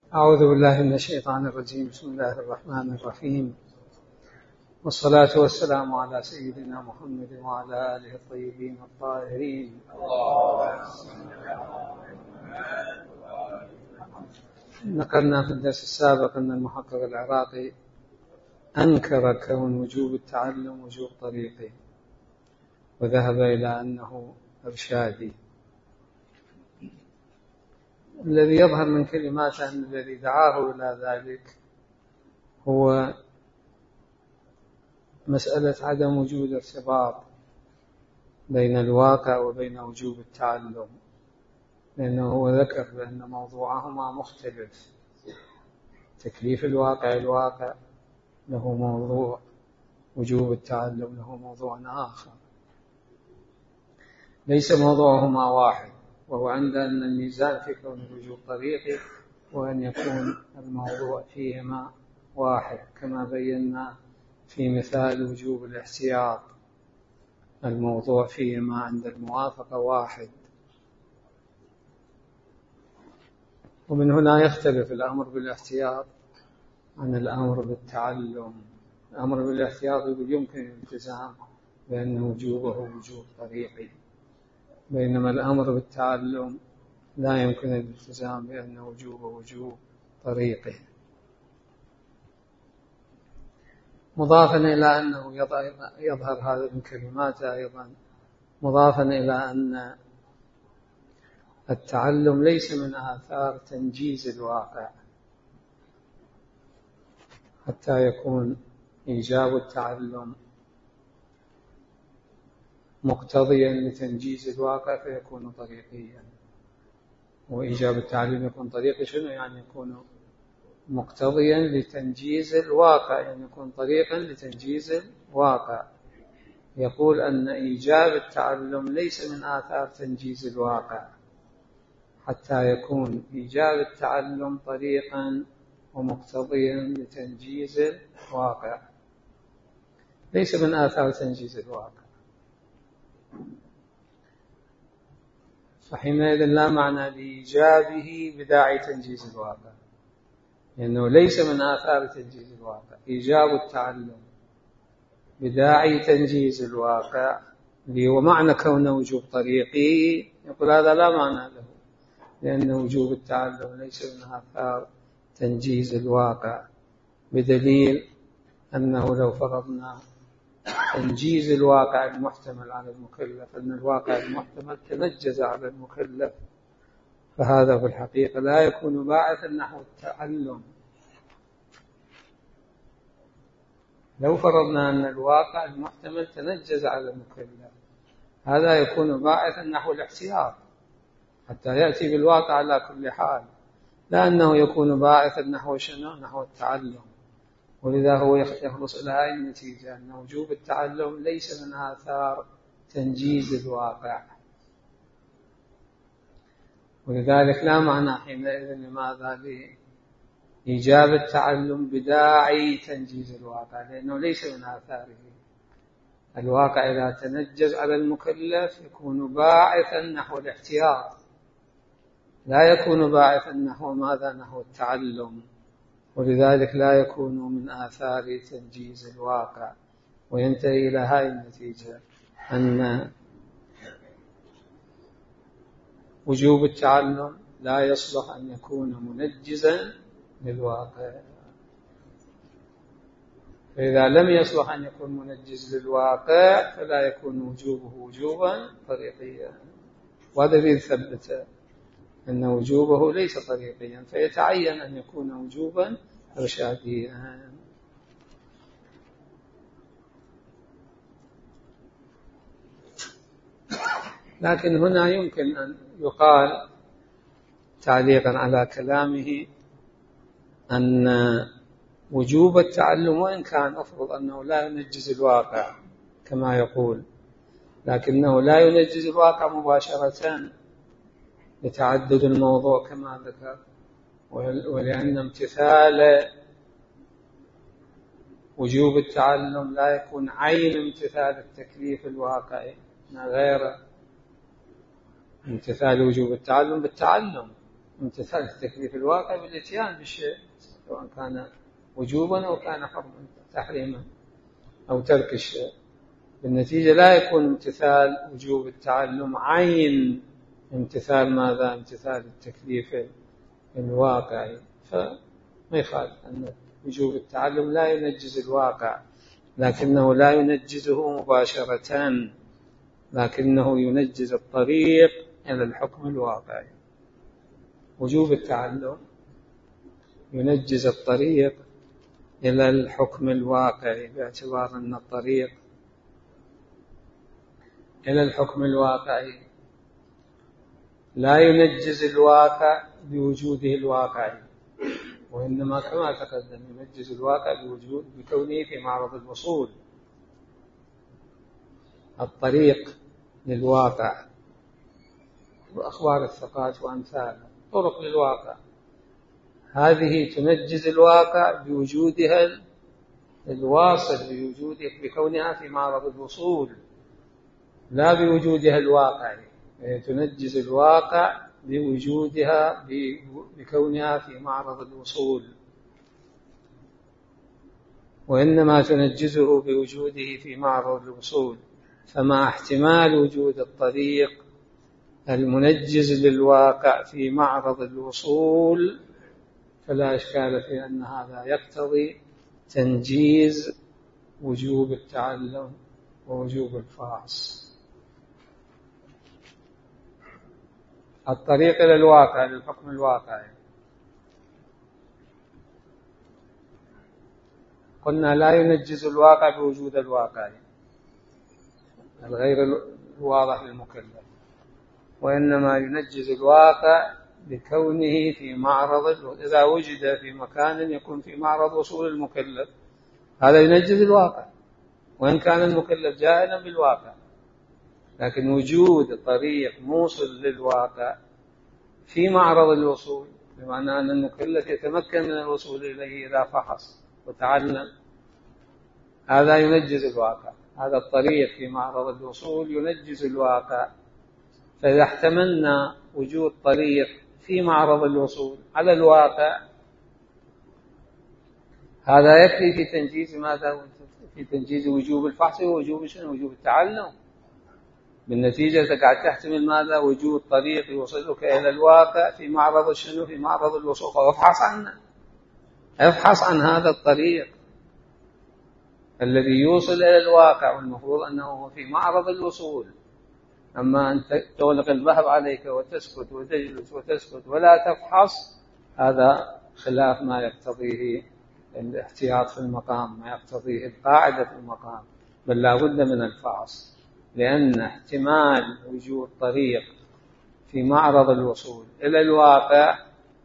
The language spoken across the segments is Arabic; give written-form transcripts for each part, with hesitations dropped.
أعوذ بالله من الشيطان الرجيم. بسم الله الرحمن الرحيم، والصلاة والسلام على سيدنا محمد وعلى آله الطيبين الطاهرين. ذكرنا في الدرس السابق أن المحقق العراقي أنكر كون وجوب التعلم وجوب طريقي، وذهب إلى أنه إرشادي. الذي يظهر من كلماته أن الذي دعاه إلى ذلك هو مسألة عدم وجود ارتباط بين الواقع وبين وجوب التعلم، لأنه هو ذكر بأن موضوعهما مختلف. تكليف الواقع له موضوع، وجوب التعلم له موضوع آخر، ليس موضوعهما واحد. وهو عند أن الميزان في كون الوجوب طريقي وأن يكون الموضوع فيهما واحد، كما بينا في مثال وجوب الاحتياط، الموضوع فيهما عند الموافقة واحد. ومن هنا يختلف الأمر بالاحتياط عن الأمر بالتعلم. الأمر بالاحتياط يمكن الالتزام بأن وجوبه وجوب طريقي، بينما الأمر بالتعلم لا يمكن الالتزام بأن وجوبه وجوب طريقي. مضافا إلى أنه يظهر هذا من كلماته أيضا، مضافا إلى أن التعلم ليس من آثار تنجيز الواقع، حتى يكون إيجاب التعلم مقتضيا لتنجيز الواقع فيكون طريقيا. وإيجاب التعلم يكون طريقي شنو يعني؟ يكون مقتضيا لتنجيز الواقع، يعني يكون طريقا لتنجيز الواقع. يقول أن إيجاب التعلم ليس من آثار تنجيز الواقع، حتى يكون إيجاب التعلم طريقا ومقتضيا لتنجيز الواقع، ليس من آثار تنجيز الواقع. فحينئذ لا معنى لإيجابه بداعي تنجيز الواقع، لأنه ليس من آثار تنجيز الواقع. إيجاب التعلم بداعي تنجيز الواقع ومعنى كونه وجوب طريقي، يقول هذا لا معنى له، لأن وجوب التعلم ليس من آثار تنجيز الواقع، بدليل أنه لو فرضنا تنجيز الواقع المحتمل على المكلف، أن الواقع المحتمل تنجز على المكلف، فهذا في الحقيقة لا يكون باعثا نحو التعلم. لو فرضنا أن الواقع المحتمل تنجز على المكلف، هذا يكون باعثا نحو الاحتياط حتى يأتي بالواقع على كل حال، لأنه يكون باعثا نحو شنو؟ نحو التعلم. ولذا هو يخلص إلى هذه النتيجة، أن وجوب التعلم ليس من آثار تنجيز الواقع. ولذلك لا معنى حينئذ لماذا لإيجاب التعلم بداعي تنجيز الواقع، لأنه ليس من آثاره. الواقع إذا تنجز على المكلف يكون باعثا نحو الاحتياط، لا يكون باعثا نحو ماذا؟ نحو التعلم. ولذلك لا يكون من آثار تنجيز الواقع. وينتهي إلى هذه النتيجة، أن وجوب التعلم لا يصلح أن يكون منجزا للواقع. فإذا لم يصلح أن يكون منجز للواقع فلا يكون وجوبه وجوبا طريقيا. وهذا الذي ثبت أن وجوبه ليس طريقيا، فيتعين أن يكون وجوبا إرشاديا. لكن هنا يمكن أن يقال تعليقا على كلامه أن وجوب التعلم وإن كان أفرض أنه لا ينجز الواقع كما يقول، لكنه لا ينجز الواقع مباشرة لتعدد الموضوع كما ذكر، ولأن امتثال وجوب التعلم لا يكون عين امتثال التكليف الواقعي، غير امتثال وجوب التعلم بالتعلم، امتثال التكليف الواقع بالاتيان بالشيء، سواء كان وجوبا أو كان حرما تحريما أو ترك الشيء. بالنتيجة لا يكون امتثال وجوب التعلم عين امتثال ماذا؟ امتثال التكليف الواقعي. فما يخالف أن وجوب التعلم لا ينجز الواقع، لكنه لا ينجزه مباشرة، لكنه ينجز الطريق إلى الحكم الواقعي. وجوب التعلم ينجز الطريق إلى الحكم الواقعي، باعتبار أن الطريق إلى الحكم الواقعي لا ينجز الواقع بوجوده الواقعي، وإنما كما تقدم ينجز الواقع بكونه في معرض الوصول. الطريق للواقع وأخبار الثقات وأمثالها طرق للواقع، هذه تنجز الواقع بوجودها الواصل، بكونها في معرض الوصول، لا بوجودها الواقعي. تنجز الواقع بوجودها بكونها في معرض الوصول، وإنما تنجزه بوجوده في معرض الوصول. فمع احتمال وجود الطريق المنجز للواقع في معرض الوصول، فلا إشكال في أن هذا يقتضي تنجيز وجوب التعلم ووجوب الفحص. الطريق إلى الواقع، للحكم الواقعي، قلنا لا ينجز الواقع بوجود الواقع الغير الواضح للمكلف، وإنما ينجز الواقع بكونه في معرض. إذا وجد في مكان يكون في معرض وصول المكلف، هذا ينجز الواقع وإن كان المكلف جاهلا بالواقع. لكن وجود طريق موصل للواقع في معرض الوصول، بمعنى أن المكلف يتمكن من الوصول إليه إذا فحص وتعلم، هذا ينجز الواقع. هذا الطريق في معرض الوصول ينجز الواقع. فإذا احتملنا وجود طريق في معرض الوصول على الواقع، هذا يكفي في تنجيز ماذا؟ في تنجيز وجوب الفحص ووجوب شنو؟ وجوب التعلم. بالنتيجة قاعد تحتمل ماذا؟ وجود طريق يوصلك إلى الواقع في معرض شنو؟ في معرض الوصول. فافحص عنه، افحص عن هذا الطريق الذي يوصل إلى الواقع، والمفروض أنه في معرض الوصول. أما أن تغلق الباب عليك وتسكت وتجلس وتسكت ولا تفحص، هذا خلاف ما يقتضيه الاحتياط في المقام، ما يقتضيه القاعدة في المقام، بل لا بد من الفحص، لأن احتمال وجود طريق في معرض الوصول إلى الواقع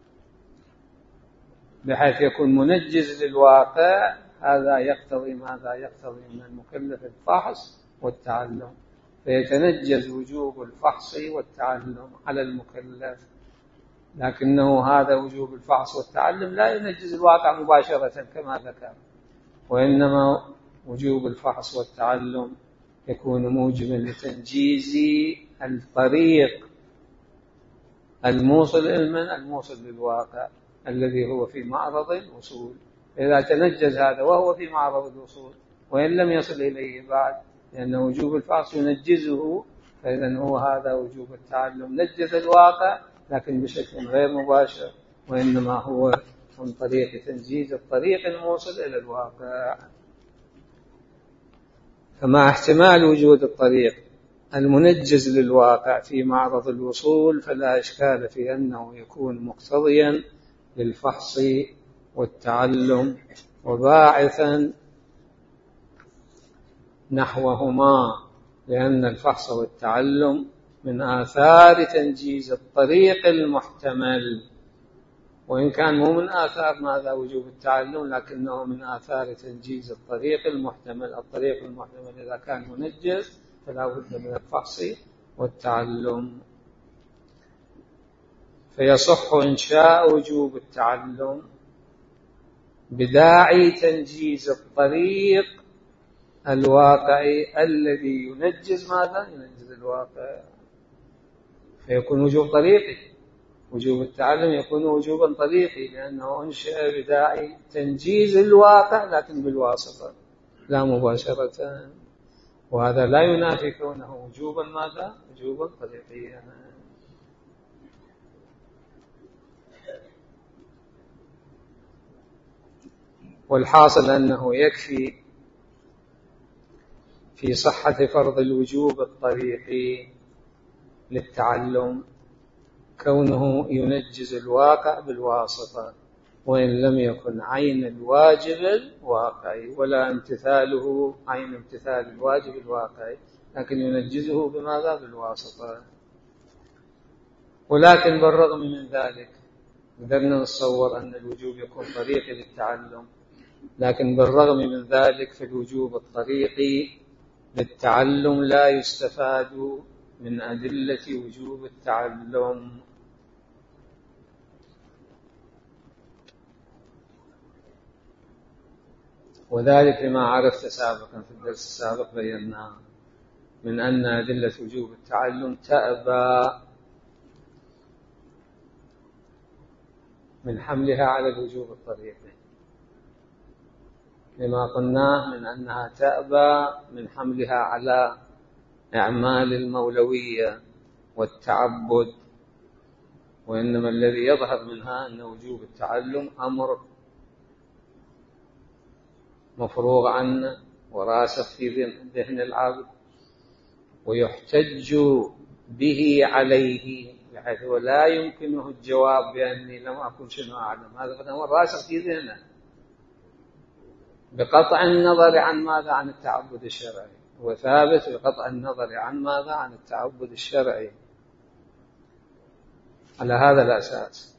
بحيث يكون منجز للواقع، هذا يقتضي ماذا؟ يقتضي من المكلف الفحص والتعلم، فيتنجز وجوب الفحص والتعلم على المكلف. لكنه هذا وجوب الفحص والتعلم لا ينجز الواقع مباشرة كما ذكر، وإنما وجوب الفحص والتعلم يكون موجبا لتنجيز الطريق الموصل الموصل للواقع الذي هو في معرض الوصول. إذا تنجز هذا وهو في معرض الوصول وإن لم يصل إليه بعد، لأن وجوب الفحص ينجزه، فإذا هو هذا وجوب التعلم نجز الواقع لكن بشكل غير مباشر، وإنما هو من طريق تنجيز الطريق الموصل إلى الواقع. فمع احتمال وجود الطريق المنجز للواقع في معرض الوصول، فلا إشكال في أنه يكون مقتضيا للفحص والتعلم وباعثا نحوهما، لأن الفحص والتعلم من آثار تنجيز الطريق المحتمل، وإن كان مو من آثار ماذا؟ وجوب التعلم، لكنه من آثار تنجيز الطريق المحتمل. الطريق المحتمل إذا كان منجز فلا بد من الفحص والتعلم. فيصح إنشاء وجوب التعلم بداعي تنجيز الطريق الواقعي الذي ينجز ماذا؟ ينجز الواقع، فيكون وجوب طريقي وجوب التعلم يكون وجوبا طريقي لأنه أنشئ بداعي تنجيز الواقع لكن بالواسطة لا مباشرة، وهذا لا ينافي كونه وجوبا ماذا؟ وجوبا طريقيا. والحاصل أنه يكفي في صحة فرض الوجوب الطريقي للتعلم كونه ينجز الواقع بالواسطة وإن لم يكن عين الواجب الواقعي ولا امتثاله عين امتثال الواجب الواقعي، لكن ينجزه بماذا؟ بالواسطة. ولكن بالرغم من ذلك قدرنا نتصور أن الوجوب يكون طريقي للتعلم، لكن بالرغم من ذلك في الوجوب الطريقي للتعلم لا يستفاد من أدلة وجوب التعلم. وذلك لما عرفت سابقا في الدرس السابق بيناه من أن أدلة وجوب التعلم تأبى من حملها على الوجوب الطريقي، لما قلناه من أنها تأبى من حملها على أعمال المولوية والتعبد، وإنما الذي يظهر منها أن وجوب التعلم أمر مفروغ عنه وراسخ في ذهن العبد ويحتج به عليه، بحيث لا يمكنه الجواب بأني لم أكن شنو أعلم، هذا أمر راسخ في ذهنه بقطع النظر عن ماذا؟ عن التعبد الشرعي، وثابت بقطع النظر عن ماذا؟ عن التعبد الشرعي. على هذا الأساس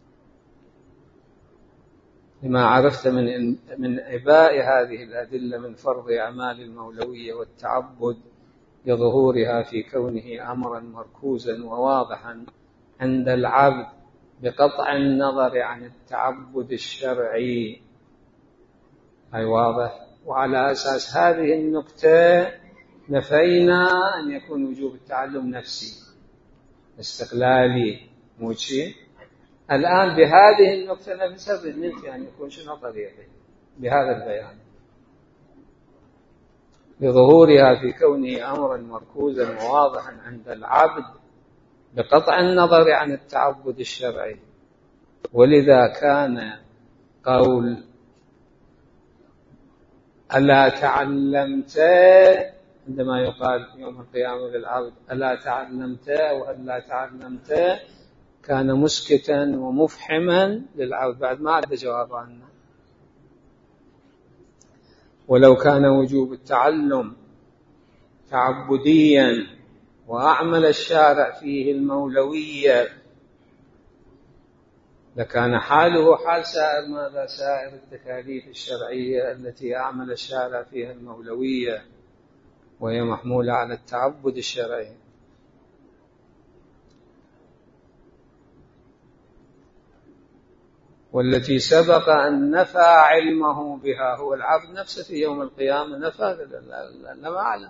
لما عرفت من إباء هذه الأدلة من فرض أعمال المولوية والتعبد لظهورها في كونه أمرا مركوزا وواضحا عند العبد بقطع النظر عن التعبد الشرعي، أي واضح. وعلى أساس هذه النقطة نفينا أن يكون وجوب التعلم نفسي استقلالي موشي. الآن بهذه النقطة نفسها بالنسبة أن يكون شنو طريقي بهذا البيان لظهورها في كونه أمرا مركوزا وواضحا عند العبد بقطع النظر عن التعبد الشرعي. ولذا كان قول ألا تعلمت عندما يقال يوم القيامة للعبد ألا تعلمت أو ألا تعلمت كان مسكتا ومفحما للعبد بعد ما عاد جواب عنه. ولو كان وجوب التعلم تعبديا وأعمل الشارع فيه المولوية لكان حاله حال سائر ماذا؟ سائر التكاليف الشرعية التي أعمل الشارع فيها المولوية وهي محمولة على التعبد الشرعي. والتي سبق أن نفى علمه بها هو العبد نفسه في يوم القيامة نفى لم أعلم.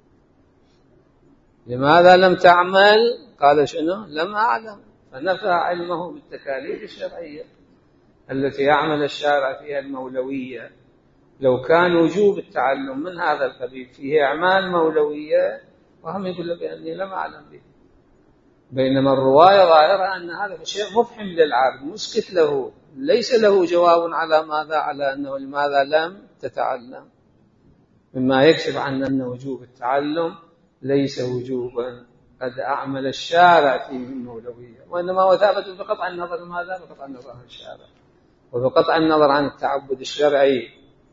لماذا لم تعمل؟ قال شنو؟ لم أعلم، فنفى علمه بالتكاليف الشرعية التي يعمل الشارع فيها المولوية. لو كان وجوب التعلم من هذا القبيل فيه أعمال مولوية وهم يقول لك أني لم أعلم به، بينما الرواية ظاهرة أن هذا شيء مفحم للعبد مسكت له، ليس له جواب على ماذا؟ على أنه لماذا لم تتعلم، مما يكشف عن أن وجوب التعلم ليس وجوبا قد أعمل الشارع فيه المولوية، وإنما هو ثابت بقطع النظر ماذا؟ بقطع النظر عن الشارع وبقطع النظر عن التعبد الشرعي.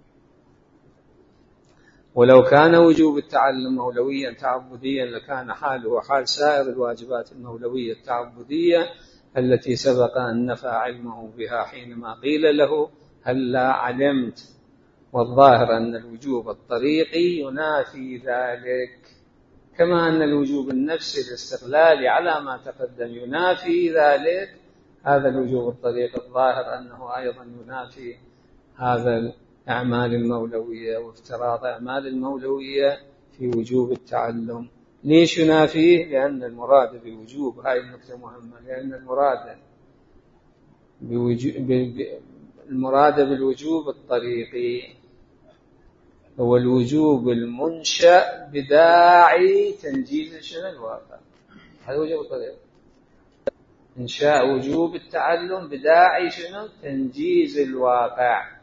ولو كان وجوب التعلم مولويا تعبديا لكان حاله حال سائر الواجبات المولوية التعبدية التي سبق أن نفى علمه بها حينما قيل له هل لا علمت. والظاهر أن الوجوب الطريقي ينافي ذلك، كما أن الوجوب النفسي الاستقلالي على ما تقدم ينافي ذلك. هذا الوجوب الطريقي الظاهر أنه أيضا ينافي هذا الأعمال المولوية وافتراض أعمال المولوية في وجوب التعلم. ليش ينافيه؟ لأن المراد بوجوب، هاي النقطة مهمة، لأن المراد بالوجوب الطريقي هو الوجوب المنشأ بداعي تنجيز شنو الواقع. هذا وجوب الطريقي، إنشاء وجوب التعلم بداعي شنو؟ تنجيز الواقع،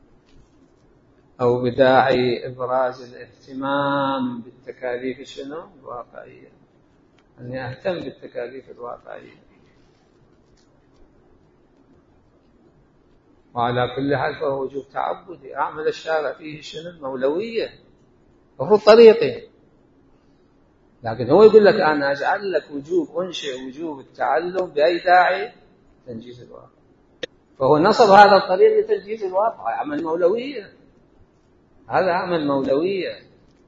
أو بداعي إبراز الاهتمام بالتكاليف شنو؟ الواقعية، أني أهتم بالتكاليف الواقعية. وعلى كل حال فهو وجوب تعبدي، أعمل الشارع فيه شنو؟ المولوية، وهو طريقي. لكن هو يقول لك أنا أجعل لك وجوب، أنشئ وجوب التعلم بأي داعي؟ تنجيز الواقع. فهو نصب هذا الطريق لتنجيز الواقع، عمل مولوية، هذا عمل مولوية.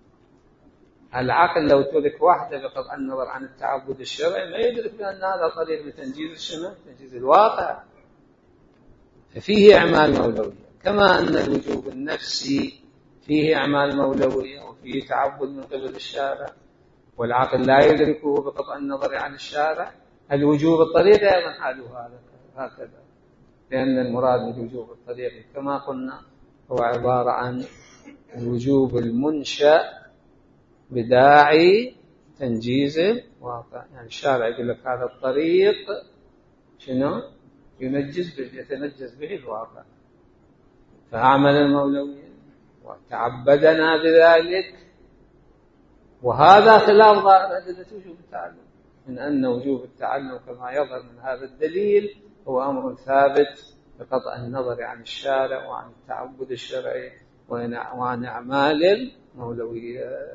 العقل لو ترك واحدة بقطع النظر عن التعبد الشرعي ما يدرك بأن هذا طريق لتنجيز شنو؟ تنجيز الواقع. ففيه أعمال مولوية، كما أن الوجوب النفسي فيه أعمال مولوية وفيه تعبد من قبل الشارع، والعقل لا يدركه بقطع النظر عن الشارع. الوجوب الطريقي أيضا حاله هكذا، لأن المراد بالوجوب الطريقي كما قلنا هو عبارة عن الوجوب المنشأ بداعي تنجيز الواقع. يعني الشارع يقول لك هذا الطريق شنو؟ يتنجز به الواقع، فأعمل المولوية وتعبدنا بذلك. وهذا خلاف ظاهر أدلة وجوب التعلم، من أن وجوب التعلم كما يظهر من هذا الدليل هو أمر ثابت بقطع النظر عن الشارع وعن التعبد الشرعي وعن أعمال المولوية،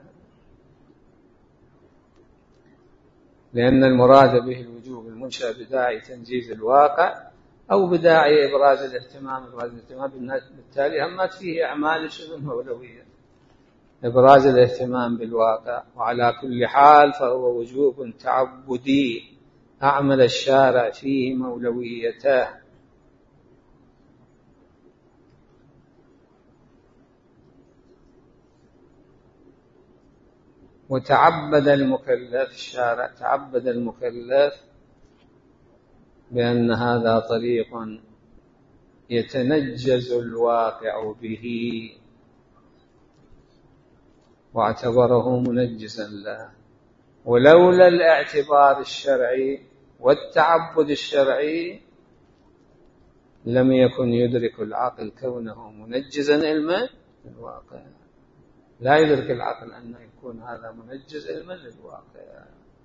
لأن المراد به الوجوب المنشأ بداعي تنجيز الواقع أو بداعي إبراز الاهتمام. بالتالي همت فيه أعمال شنو؟ المولوية، إبراز الاهتمام بالواقع. وعلى كل حال فهو وجوب تعبدي أعمل الشارع فيه مولويته. وتعبد المكلف، الشارع تعبد المكلف بأن هذا طريق يتنجز الواقع به، واعتبره منجزا له. ولولا الاعتبار الشرعي والتعبد الشرعي لم يكن يدرك العقل كونه منجزا علما للواقع. لا يدرك العقل أن يكون هذا منجز علما للواقع.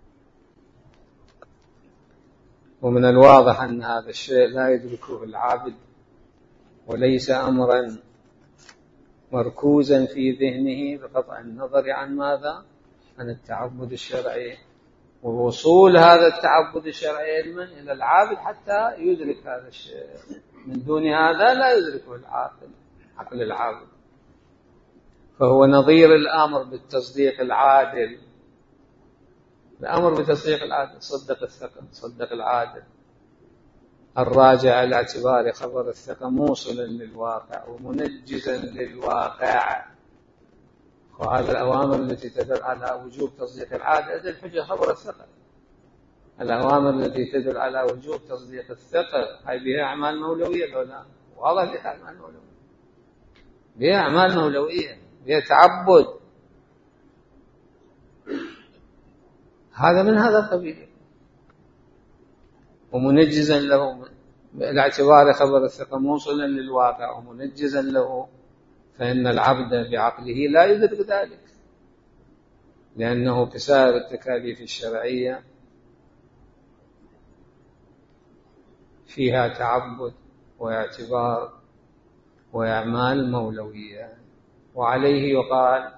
ومن الواضح أن هذا الشيء لا يدركه العابد، وليس أمرا مركوزا في ذهنه بقطع النظر عن ماذا؟ عن التعبد الشرعي، ووصول هذا التعبد الشرعي علما إلى العابد حتى يدرك هذا الشيء. من دون هذا لا يدركه العاقل، عقل العابد. فهو نظير الأمر بالتصديق العادل. الأمر بالتصديق العادل، صدق الثقة، صدق العادل، الراجع إلى اعتبار خبر الثقة موصلا للواقع ومنجزا للواقع. وهذه الأوامر التي تدل على وجوب تصديق العادل الحجة خبر الثقة. الأوامر التي تدل على وجوب تصديق الثقة هي بها أعمال مولوية ولا؟ واضح بها أعمال مولوية، بها أعمال مولوية، بها تعبد. هذا من هذا القبيل. ومنجزا له باعتبار خبر الثقة موصلا للواقع ومنجزا له، فإن العبد بعقله لا يدرك ذلك، لأنه كسائر التكاليف الشرعية فيها تعبد واعتبار وأعمال مولوية. وعليه يقال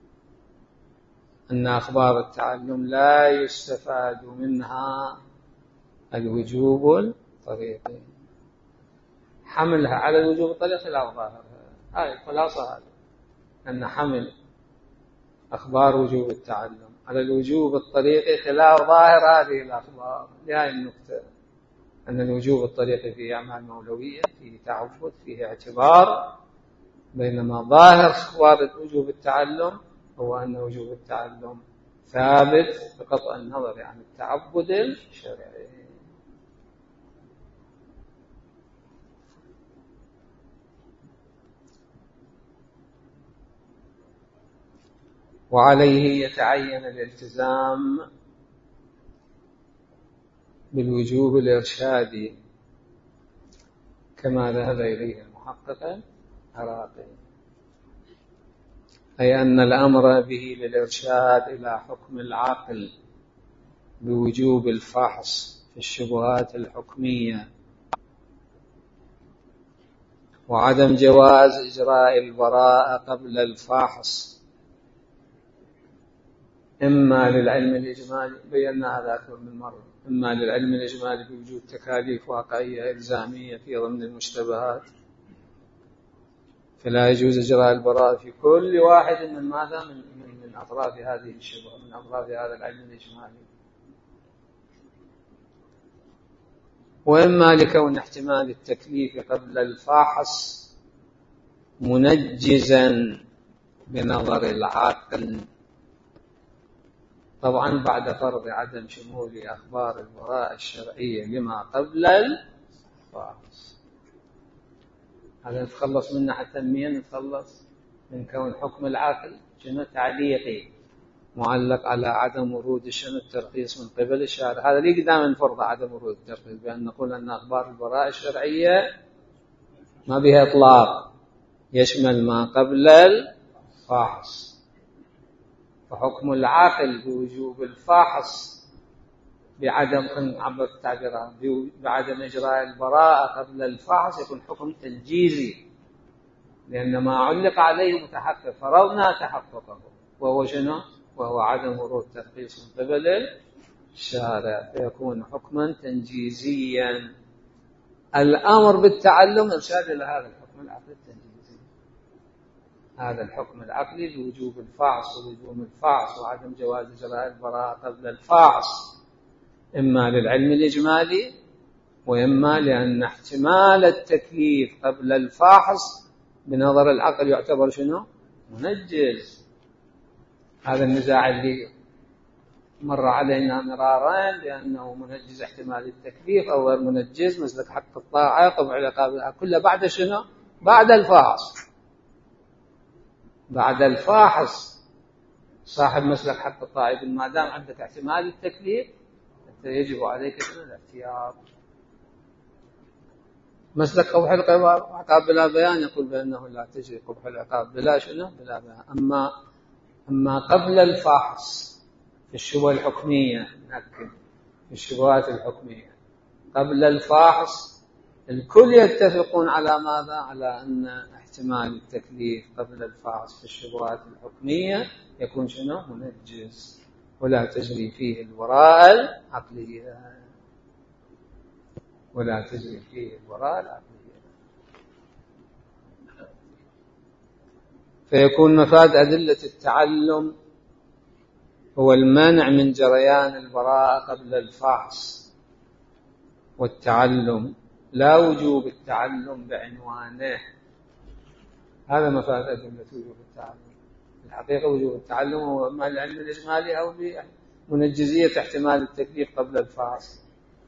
أن أخبار التعلم لا يستفاد منها الوجوب الطريقي. حملها على الوجوب الطريقي لا ظاهر. هاي الخلاصة، هذا أن حمل أخبار وجوب التعلم على الوجوب الطريقي خلاف ظاهر هذه الأخبار. لهذه النقطة أن الوجوب الطريقي فيه أعمال مولوية، فيه تعبد، فيه اعتبار، بينما ظاهر أخبار وجوب التعلم هو أن وجوب التعلم ثابت بقطع النظر عن التعبد الشرعي. وعليه يتعين الالتزام بالوجوب الإرشادي كما ذهب إليه المحقق العراقي، أي أن الأمر به للإرشاد إلى حكم العقل بوجوب الفحص في الشبهات الحكمية وعدم جواز إجراء البراءة قبل الفحص إما للعلم الإجمالي، بينا هذا أكثر من مرة، إما للعلم الإجمالي بوجود تكاليف واقعية إلزامية في ضمن المشتبهات فلا يجوز إجراء البراءة في كل واحد من ماذا من أطراف هذه الشبهة، من أطراف هذا العلم الإجمالي، وإما لكون احتمال التكليف قبل الفحص منجزا بنظر العقل، طبعا بعد فرض عدم شمول أخبار البراءة الشرعية لما قبل الفحص. هذا نتخلص منه حتى منين نتخلص من كون حكم العقل شنو تعليقي معلق على عدم ورود شنو الترخيص من قبل الشارع. هذا ليه قدام فرض عدم ورود الترخيص، بأن نقول أن أخبار البراءة الشرعية ما بها إطلاق، يشمل ما قبل الفحص، فحكم العقل بوجوب الفحص بعدم عبر التعبيرات بعدم إجراء البراءة قبل الفحص يكون حكم تنجيزي، لأن ما علق عليه متحقق فرضنا تحققه، وهو شنو؟ وهو عدم ورود ترخيص من قبل الشارع، فيكون حكما تنجيزيا. الأمر بالتعلم إرشاد إلى هذا الحكم العقلي التنجيزي، هذا الحكم العقلي بوجوب الفحص ولزوم الفحص وعدم جواز إجراء البراءة قبل الفحص، إما للعلم الإجمالي وإما لأن احتمال التكليف قبل الفحص بنظر العقل يعتبر شنو؟ منجز. هذا النزاع اللي مر علينا مرارا لأنه منجز احتمال التكليف أو غير منجز، مسلك حق الطاعة طبع العقاب كله بعد شنو؟ بعد الفحص. بعد الفحص صاحب مسلك حق الطاعة يقول ما دام عندك احتمال التكليف يجب عليك الاحتياط. مسلك قبح العقاب بلا بيان يقول بأنه لا تجري قبح العقاب بلا شنو؟ بلا بيان. أما قبل الفحص في الشبهة الحكمية، نأكد في الشبهات الحكمية قبل الفحص الكل يتفقون على ماذا؟ على أن احتمال التكليف قبل الفحص في الشبهات الحكمية يكون شنو؟ منجز ولا تجري فيه البراءة العقلية، ولا تجري فيه البراءة العقلية. فيكون مفاد أدلة التعلم هو المنع من جريان البراءة قبل الفحص والتعلم، لا وجوب التعلم بعنوانه. هذا مفاد أدلة وجوب التعلم. الحقيقة وجوب التعلم هو إما العلم الإجمالي أو بمنجزية احتمال التكليف قبل الفحص.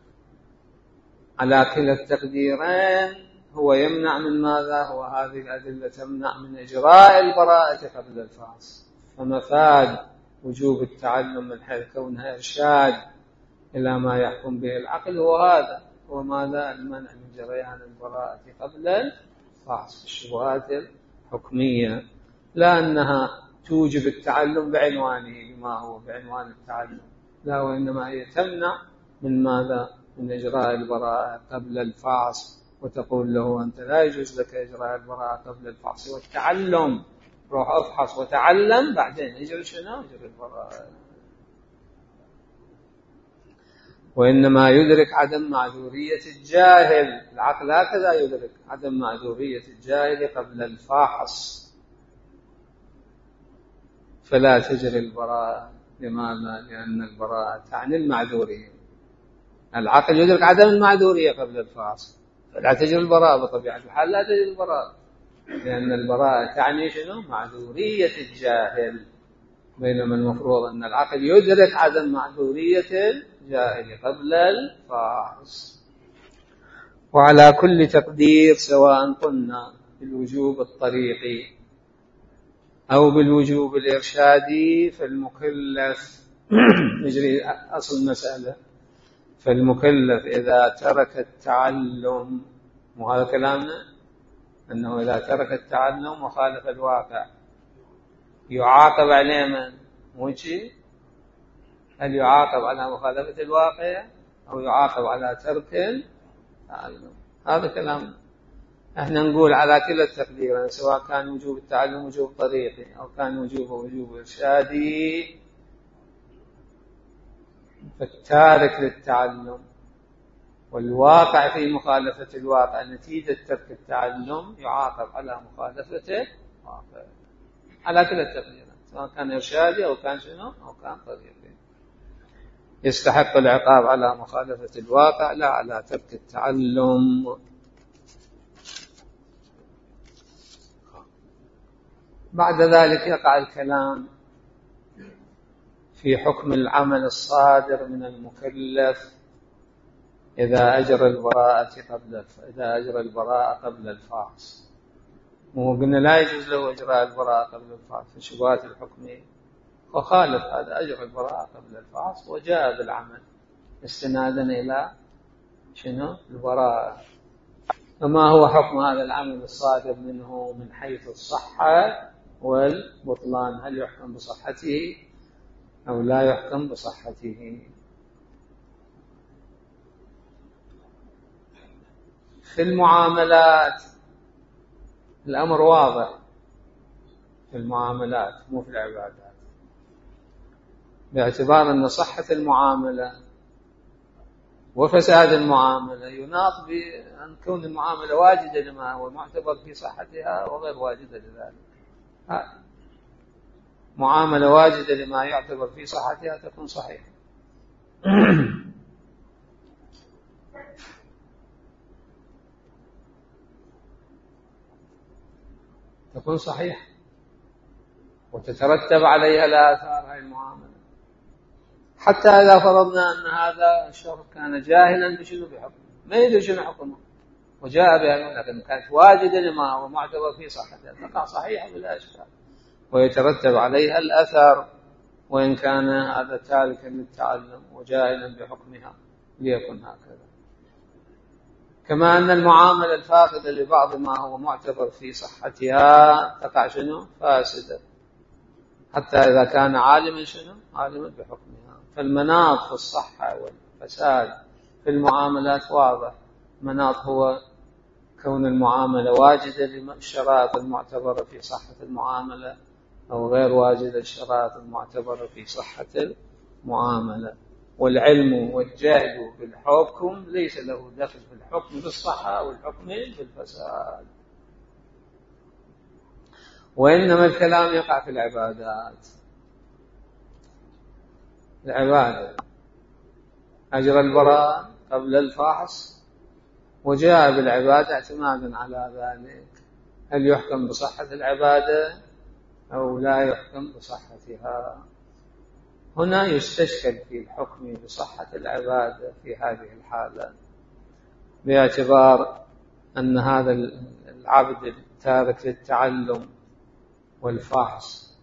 على كلا التقديرين هو يمنع من ماذا؟ هو هذه الأدلة تمنع من إجراء البراءة قبل الفحص. فمفاد وجوب التعلم من حيث كونها إرشاد إلى ما يحكم به العقل هو هذا، هو ماذا؟ المنع من جريان البراءة قبل الفحص في الشبهات الحكمية، لا أنها توجب التعلم بعنوانه ما هو بعنوان التعلم، لا، وإنما هي تمنع من ماذا؟ من إجراء البراءة قبل الفحص، وتقول له أنت لا يجوز لك إجراء البراءة قبل الفحص والتعلم، روح افحص وتعلم بعدين يجري شنو؟ يجري البراءة. وإنما يدرك عدم معذورية الجاهل، العقل هكذا يدرك عدم معذورية الجاهل قبل الفحص، فلا تجري البراءة. لماذا؟ لأن البراءة تعني المعذورية. العقل يدرك عدم المعذورية قبل الفحص، فلا تجري البراءة بطبيعة الحال، لا تجري البراءة، لأن البراءة تعني شنو؟ معذورية الجاهل. بينما المفروض أن العقل يدرك عدم معذورية الجاهل قبل الفحص. وعلى كل تقدير، سواء قلنا بالوجوب الطريقي أو بالوجوب الإرشادي، فالمكلف نجري أصل المسألة، فالمكلف إذا ترك التعلم، وهذا كلامنا أنه إذا ترك التعلم وخالف الواقع يعاقب عليه من؟ موجه؟ هل يعاقب على مخالفة الواقع أو يعاقب على ترك التعلم؟ هذا كلامنا. احنا نقول على كلا التقدير، سواء كان وجوب التعلم وجوب طريقي أو كان وجوب إرشادي، فالتارك للتعلم والواقع في مخالفة الواقع نتيجة ترك التعلم يعاقب على مخالفة الواقع على كلا التقدير، سواء كان إرشادي أو كان شنو أو كان طريقي. يستحق العقاب على مخالفة الواقع لا على ترك التعلم. بعد ذلك يقع الكلام في حكم العمل الصادر من المكلف إذا أجرى البراءة قبل الفحص. وقلنا لا يجوز له إجراء البراءة قبل الفحص في شبهات الحكم، وخالف هذا أجرى البراءة قبل الفحص وجاء بالعمل استنادا إلى شنو؟ البراءة. فما هو حكم هذا العمل الصادر منه من حيث الصحة والبطلان؟ هل يحكم بصحته أو لا يحكم بصحته؟ في المعاملات الأمر واضح، في المعاملات مو في العبادات، باعتبار أن صحة المعاملة وفساد المعاملة يناط بأن كون المعاملة واجدة لما هو معتبر في صحتها وغير واجدة لذلك. معاملة واجدة لما يعتبر في صحتها تكون صحيحة. تكون صحيحة وتترتب عليها الآثار هذه المعاملة، حتى إذا فرضنا أن هذا الشخص كان جاهلا بشنو بحكمه، ما يدري شنو حكمه وجاء بها، لكن كانت واجدة لما هو معتبر في صحتها تقع صحيحة بلا إشكال ويترتب عليها الأثر، وإن كان هذا تاركا للتعلم وجاهلا بحكمها ليكن هكذا. كما أن المعاملة الفاقدة لبعض ما هو معتبر في صحتها تقع شنو فاسدة، حتى إذا كان عالما شنو عالما بحكمها. فالمناط في الصحة والفساد في المعاملات واضح. مناط هو كون المعاملة واجدة للشرائط المعتبرة في صحة المعاملة أو غير واجدة الشرائط المعتبرة في صحة المعاملة. والعلم والجهل بالحكم ليس له دخل في الحكم بالصحة أو الحكم بالفساد، وإنما الكلام يقع في العبادات. العبادة أجرى البراءة قبل الفحص وجاء بالعبادة اعتمادا على ذلك، هل يحكم بصحة العبادة أو لا يحكم بصحتها؟ هنا يستشكل في الحكم بصحة العبادة في هذه الحالة، باعتبار أن هذا العبد التارك للتعلم والفحص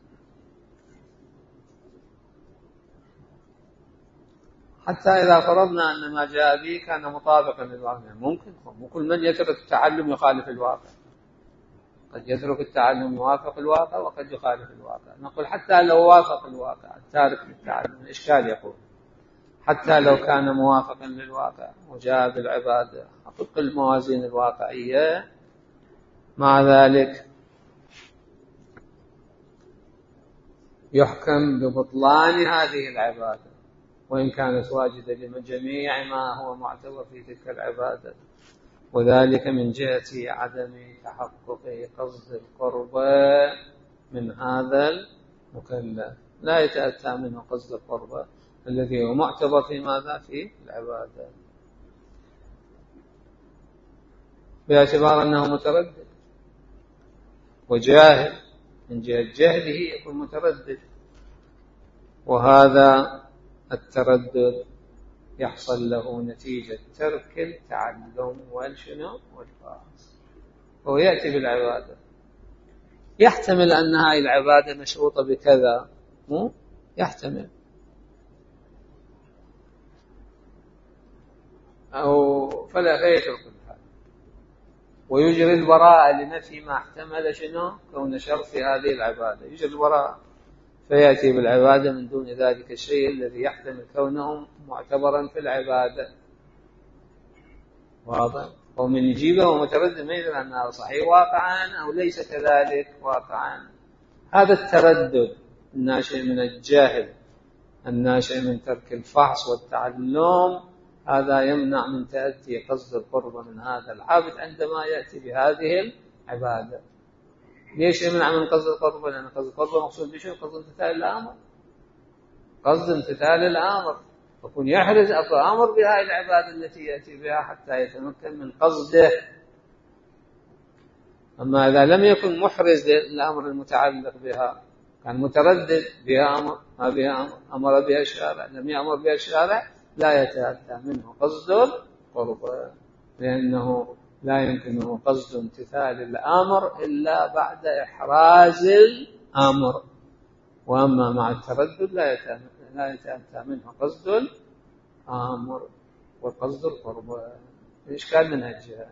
حتى إذا فرضنا أن ما جاء به كان مطابقا للواقع، ممكن كل من يترك التعلم يخالف الواقع، قد يترك التعلم يوافق الواقع وقد يخالف الواقع. نقول حتى لو وافق الواقع التارك للتعلم، الإشكال يقول حتى لو كان موافقا للواقع وجاء بالعبادة حقق الموازين الواقعية، مع ذلك يحكم ببطلان هذه العبادة وإن كانت واجدة لجميع ما هو معتبر في تلك العبادة، وذلك من جهة عدم تحقق قصد القربة من هذا المكلف، لا يتأتى منه قصد القربة الذي هو معتبر في ماذا في العبادة، باعتبار أنه متردد وجاهل، من جهة جهله يكون متردد وهذا التردد يحصل له نتيجة ترك التعلم والفحص. هو يأتي بالعبادة، يحتمل أن هذه العبادة مشروطة بكذا، مو يحتمل، أو فلا يترك الحال ويجري البراءة لنفي ما احتمل كون شرط في هذه العبادة، يجري البراءة فيأتي بالعبادة من دون ذلك الشيء الذي يحتمل كونه معتبرا في العبادة. واضح؟ ومن يجيبه ومتردد ما يدري أنه صحيح واقعا أو ليس كذلك واقعا. هذا التردد الناشئ من الجهل الناشئ من ترك الفحص والتعلم، هذا يمنع من تأتي قصد القرب من هذا العبد عندما يأتي بهذه العبادة. ليش يمنع من قصد القرب؟ لأن قصد القرب مقصود بشيء قصد امتثال الأمر، قصد امتثال الأمر، يكون يحرز الأمر بهذه العبادة التي يأتي بها حتى يتمكن من قصده. أما إذا لم يكن محرز للأمر المتعلق بها، كان متردد بها أمر ما بها أمر بها الشارع، لم يأمر بها الشارع، لا يتأتى منه قصد القرب، لأنه لا يمكنه قصد امتثال الأمر إلا بعد إحراز الأمر. وأما مع التردد لا يتأتى منه قصد الأمر وقصد القرب. الإشكال من الجهة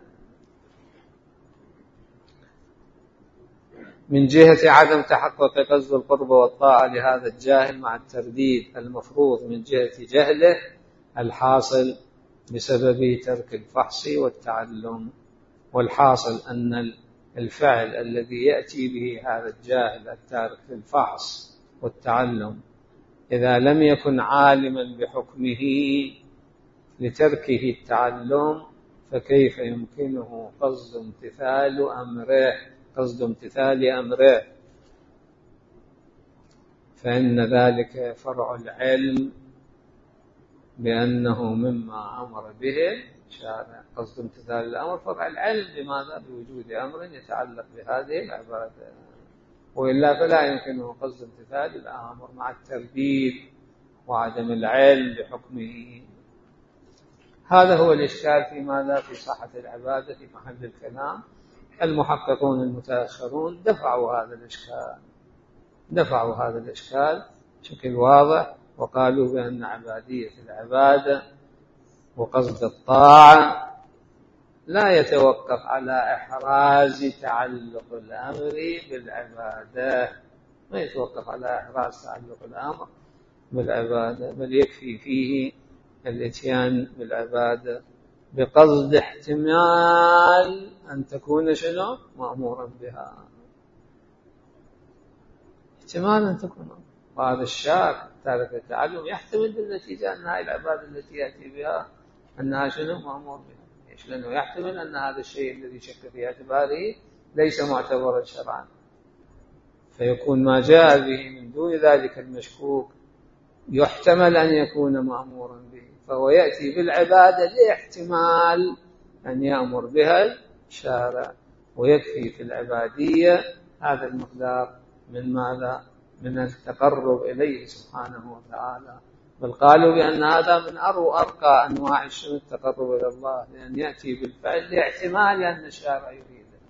من جهة عدم تحقق قصد القرب والطاعة لهذا الجاهل مع الترديد المفروض من جهة جهله الحاصل بسبب ترك الفحص والتعلم. والحاصل أن الفعل الذي يأتي به هذا الجاهل التارك للفحص والتعلم إذا لم يكن عالما بحكمه لتركه التعلم، فكيف يمكنه قصد امتثال أمره؟ فإن ذلك فرع العلم بأنه مما أمر به شارع. قصد امتثال الأمر فرع العلم، لماذا؟ بوجود أمر يتعلق بهذه العبادة، وإلا فلا يمكنه قصد امتثال الأمر مع الترديد وعدم العلم بحكمه. هذا هو الإشكال في ماذا؟ في صحة العبادة في محل الكلام. المحققون المتأخرون دفعوا هذا الإشكال بشكل واضح، وقالوا بأن عبادية العبادة وقصد الطاعة لا يتوقف على إحراز تعلق الأمر بالعبادة، ما يتوقف على إحراز تعلق الأمر بالعبادة، بل يكفي فيه الاتيان بالعبادة بقصد احتمال أن تكون مأمورا بها، احتمال أن تكون. وهذا الشاك تارك التعلم يحتمل بالنتيجة أن هذه العبادة التي يأتي بها أنها مأمور بها. ليش؟ لأنه يحتمل أن هذا الشيء الذي شك في اعتباره ليس معتبرا شرعا، فيكون ما جاء به من دون ذلك المشكوك يحتمل أن يكون مأمورا به، فهو يأتي بالعبادة لاحتمال أن يأمر بها الشارع، ويكفي في العبادية هذا المقدار من ماذا؟ من التقرب إليه سبحانه وتعالى. بل قالوا بأن هذا من أرقى أنواع التقرب إلى الله، لأن يأتي بالفعل لاحتمال أن الشارع يريده،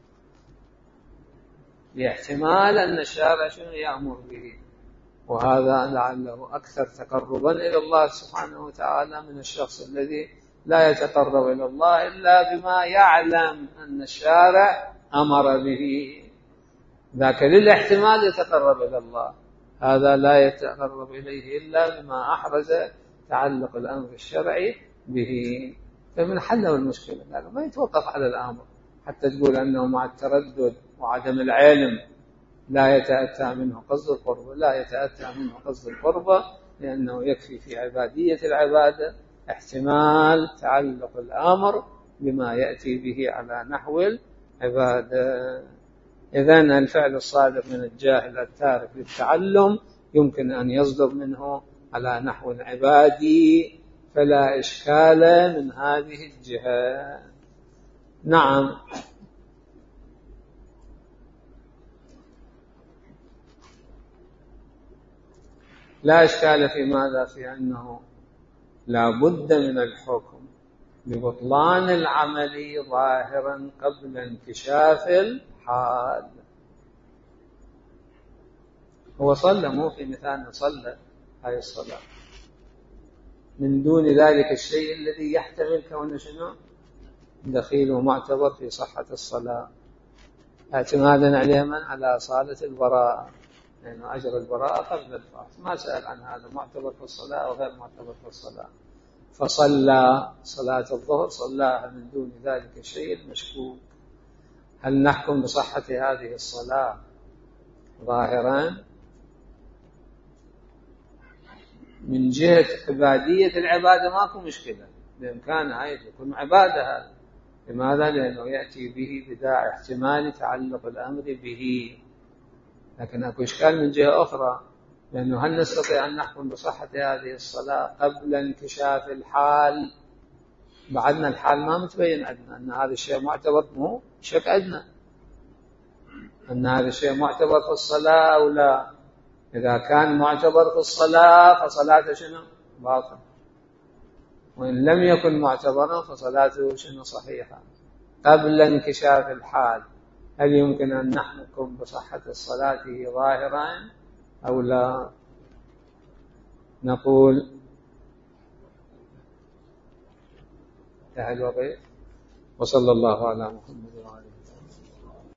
لاحتمال أن الشارع يأمر به، وهذا لعله أكثر تقربا إلى الله سبحانه وتعالى من الشخص الذي لا يتقرب إلى الله إلا بما يعلم أن الشارع أمر به، ذاك للاحتمال يتقرب إلى الله، هذا لا يتقرب إليه إلا بما أحرز تعلق الأمر الشرعي به. فمن حله المشكلة ما يتوقف على الأمر حتى تقول أنه مع التردد وعدم العلم لا يتأتى منه قصد القرب، لا يتأتى منه قصد القرب، لأنه يكفي في عبادية العبادة احتمال تعلق الأمر بما يأتي به على نحو العبادة. إذن الفعل الصادر من الجاهل التارك للتعلم يمكن أن يصدر منه على نحو عبادي، فلا إشكال من هذه الجهة. نعم. لا إشكال في ماذا؟ في أنه لا بد من الحكم ببطلان العمل ظاهرا قبل انكشاف الحال. هو صلى، مو في مثال صلى هاي الصلاة من دون ذلك الشيء الذي يحتمل كونه شنو؟ دخيل ومعتبر في صحة الصلاة، اعتمادا عليه من؟ على أصالة البراءة، لأنه يعني أجر البراءة قبل الفحص، ما سأل عن هذا معتبر في الصلاة أو غير معتبر في الصلاة، فصلى صلاة الظهر صلاها من دون ذلك الشيء المشكوك. هل نحكم بصحة هذه الصلاة ظاهرا؟ من جهة عبادية العبادة ماكو مشكلة، بإمكانها يكون عبادة هذا. لماذا؟ لأنه يأتي به بداعي احتمال تعلق الأمر به. لكن أكو إشكال من جهة أخرى، لأنه هل نستطيع أن نحكم بصحة هذه الصلاة قبل انكشاف الحال؟ بعدنا الحال ما متبين عندنا أن هذا الشيء معتبر، مو شك عندنا أن هذا الشيء معتبر في الصلاة أو لا. إذا كان معتبر في الصلاة فصلاته شنو؟ باطل، وإن لم يكن معتبرا فصلاته شنو؟ صحيحة. قبل انكشاف الحال هل يمكن أن نحكم بصحة الصلاة ظاهرا أو لا؟ نقول انتهى الوقت، وصلى الله على محمد وعلى آله.